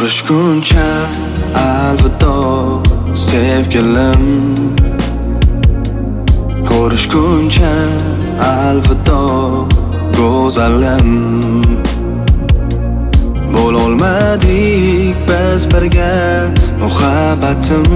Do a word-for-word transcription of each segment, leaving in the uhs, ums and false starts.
Ko'rishguncha alvido sevgilim, ko'rishguncha alvido go'zalim. Bo'lolmadik biz birga muhabbatim,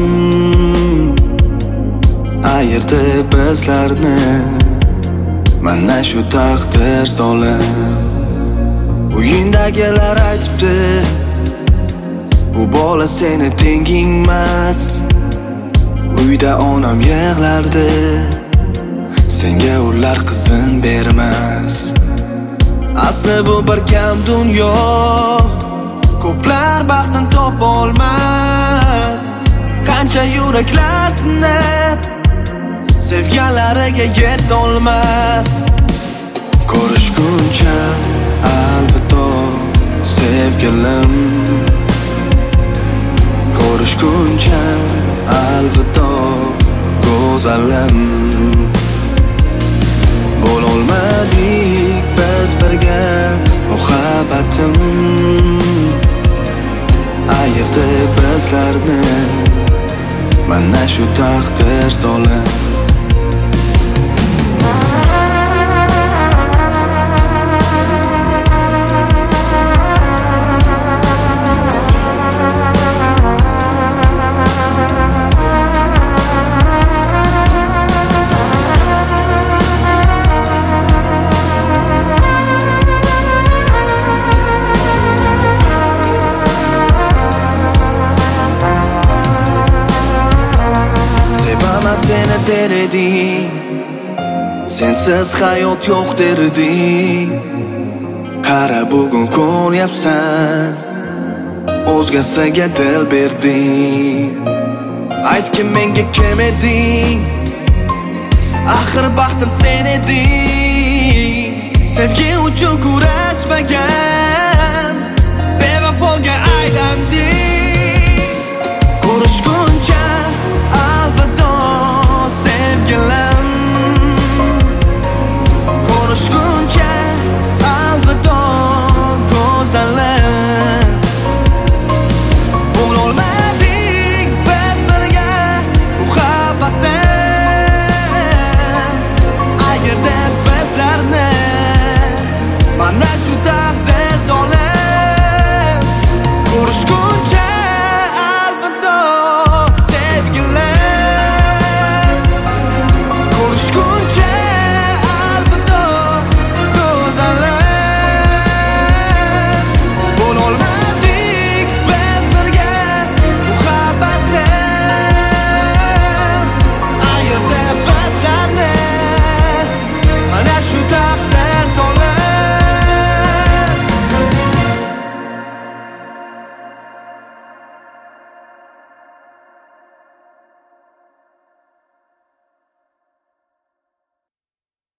ayirdi bizlarni mana shu taqdir zolim. Uyindagilar aytibdi, bu bola seni tengingmas. Uyda onam yig'lardi, senga ular qizin bermas. Asli bu bir kam dunyo, ko'plar baxtin topolmas. Qancha yuraklar sinib, sevganlariga yetolmas. Ko'rishguncha alvido sevgilim, ko'rishguncha alvido go'zalim. Bo'lolmadik biz birga muhabbatim, ayirdi bizlarni mana shu taqdir zolim. Seni der eding, sensiz hayot yo'q der eding. Qara bugun ko'ryapsan, o'zgasiga dil berding. Aytgin menga kim eding, axir baxtim sen eding. Sevgi uchun kurashmagan